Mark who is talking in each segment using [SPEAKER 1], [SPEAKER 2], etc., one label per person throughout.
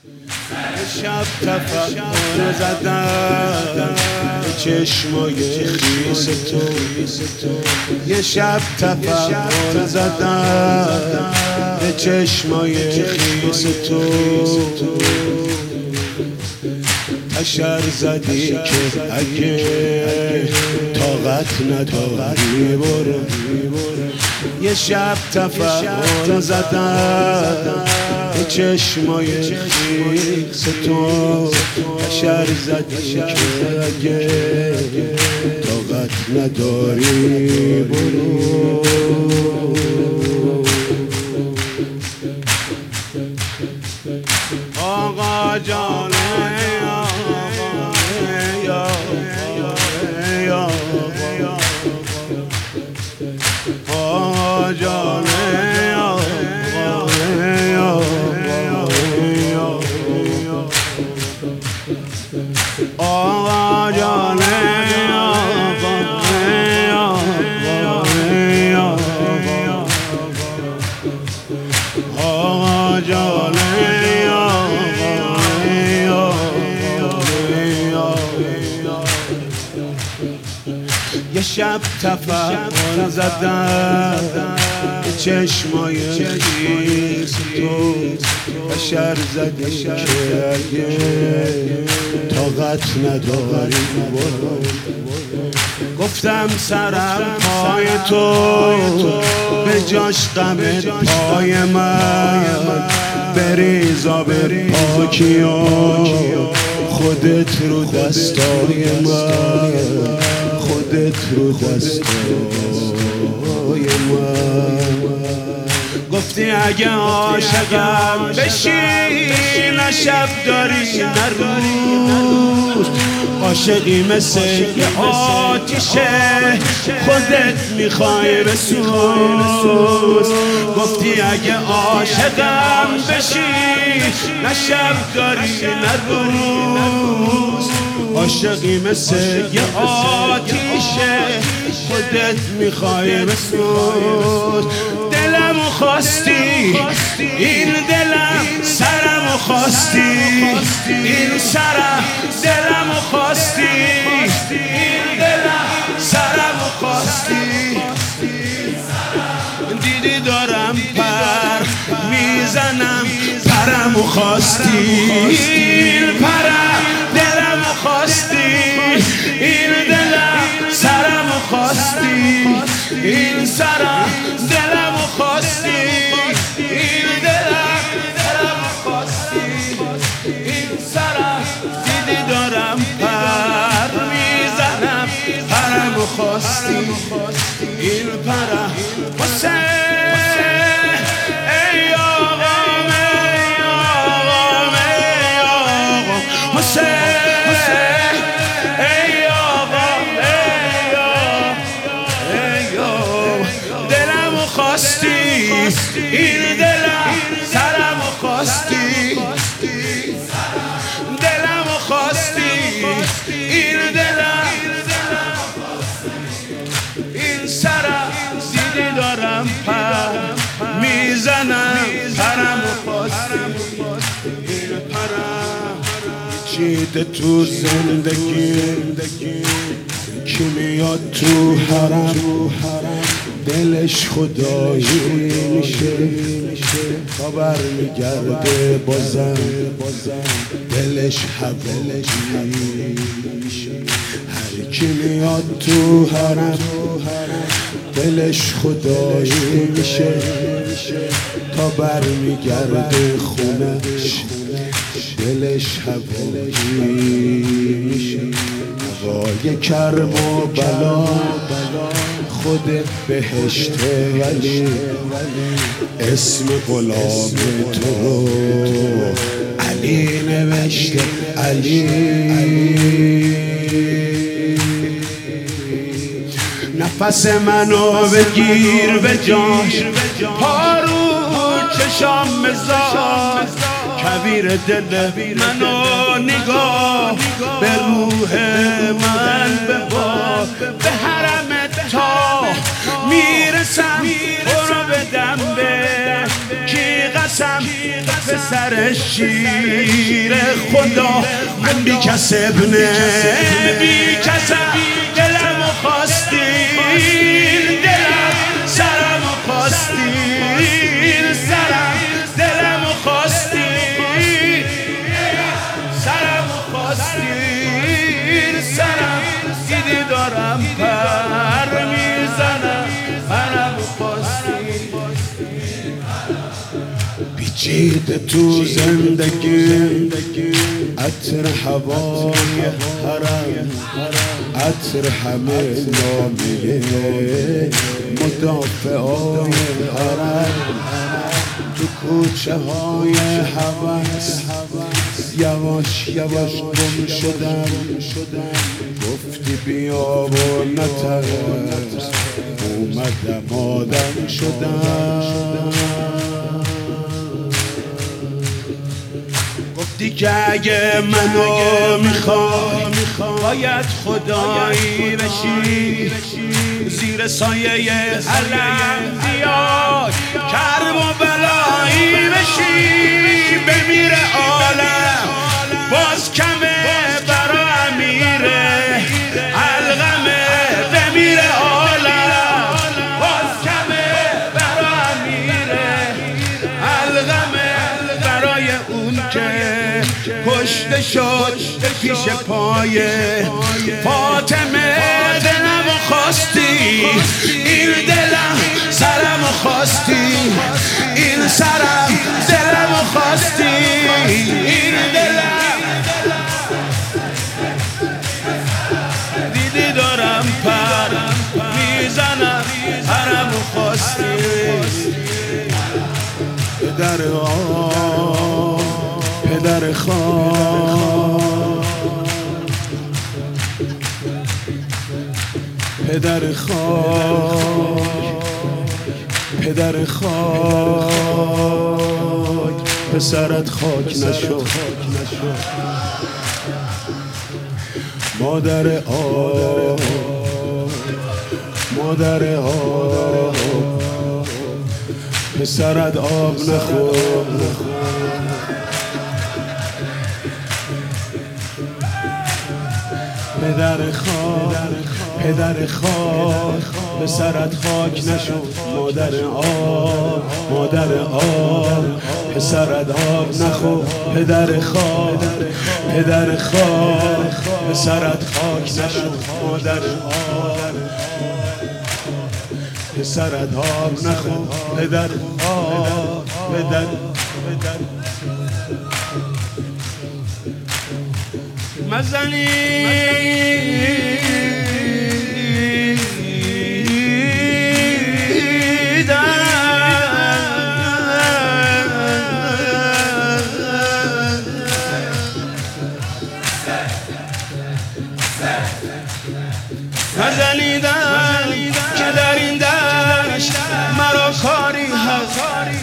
[SPEAKER 1] شب تفکر زدم به چشمای خیس تو، یه شب تفکر زدم به چشمای خیس تو، تشر زدی که اگه طاقت نداری برو، یه شب تفکر زدم به چشمای خیس تو، تشر زدی که اگه طاقت نداری برو. آقا جانه آقا جانه آقا جانه آقا جانه یه شب تفکر زدم به چشمای خیس تو، بشر زدی که اگه طاقت نداری برو، گفتم سرم پای تو به جاش غمت پای من، بریزا به پاکی و خودت رو دستای من، خودت رو دستای من. گفتی اگه عاشقم بشی نه شب داری نه روز، عاشقی مثل یه آتیشه خودت میخوای بسوز. گفتی اگه عاشقم بشی نه شب داری نه روز، عاشقی مثل یه آتیشه خودت میخوای بسوز. دلمو خواستی این دلم، سرمو خواستی این سرم، دلمو خواستی این دلم، سرمو خواستی. دیدی دارم پر میزنم، پرمو خواستی این پرم، دلمو خواستی این دلم، سرمو خواستی این سرم، دلمو خواستی این دلم، دلمو خواستی این سرم. دیدی دارم پر میزنم، پرمو خواستی این پرم. دلمو خواستی این دلم، سرمو خواستی دلمو خواستی این دلم، این سرم. دیدی دارم پر میزنم، پرمو خواستی این پرم. چیده تو زندگی کی میاد تو حرم، دلش خدایی میشه تا برمیگرده بازم، دلش هوایی میشه. هر کی میاد تو حرم دلش خدایی میشه تا برمیگرده خونش، دلش هوایی میشه. هوای کرم و بلا خود بهشته، ولی اسم غلام تو رو علی نوشته، علی. نفس منو بگیر به جاش، پارو چشام مزاج، کویر دل منو نگاه، به روح من ببار، به حرمت تا میرسم برو بدم به کی قسم پسر شیر خدا من بی کسب بی کسم دلمو خواستین دلم سرمو خواستین سرم دلمو خواستین سرمو خواستین سرم دیدی دارم پر میزنم منمو خواستین پیچید تو زندگی عطر هوای حرم عطر همه نامیه مدافعای حرم تو کوچه های هوس یواش یواش گم شدم گفتی بیا و نترس اومدم آدم شدم گفتی که اگه منو میخوای باید خدایی بشی زیر سایه علم بیای کرب و بلایی بشی بمیره عالم باز کمه برا امیره الغمه بمیره عالم باز کمه برا امیره الغمه برای اون که کشته شد پیش پای فاطمه دلمو خواستی این دلم سرمو خواستی این سرم دلمو خواستی این دلم دیدی دارم پر میزنم سرمو خواستی پدر پدر خواهر پدر خاک پدر خاک پسرت خاک نشد مادر آب مادر آب پسرت آب نخورد پدر خاک پدر خاک پسرت خاک نشد مادر آب مادر آب پسرت آب نخورد پدر خاک پدر خاک پسرت خاک نشد مادر آب پسرت آب نخورد پدر آب پدر
[SPEAKER 2] مزنیدن که در این دشت مرا کاری هست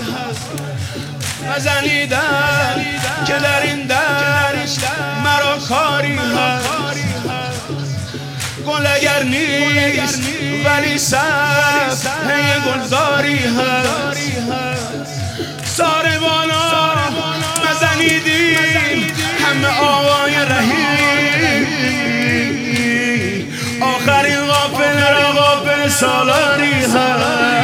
[SPEAKER 2] مزنیدن که در این دشت مرا کاری هست گل اگر نیست ولی صفحه گلزاری هست ساربانا مزنیدین همه آوای رهی آخرین غافل را غافل سالاری هست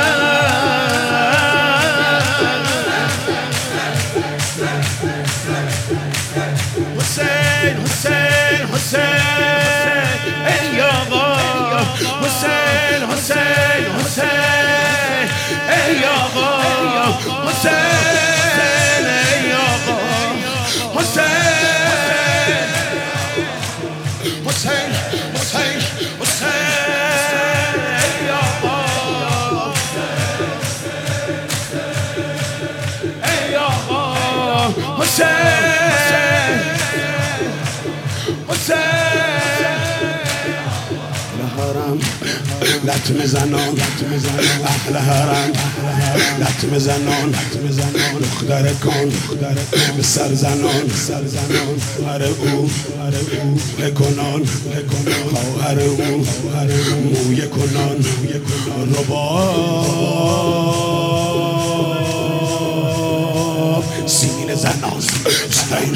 [SPEAKER 2] حسین حسین حسین ای آقا حسین حسین حسین ای آقا حسین ای آقا حسین حسین حسین حسین ای آقا ای آقا حسین
[SPEAKER 1] حرم لطمه زنان اهل حرم لطمه زنان دختر کن به سر زنان خواهر او بکنان خواهر او مویه کنان ربا سینه زنان حسین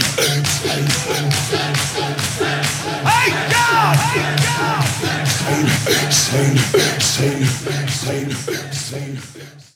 [SPEAKER 1] حسین حسین حسین حسین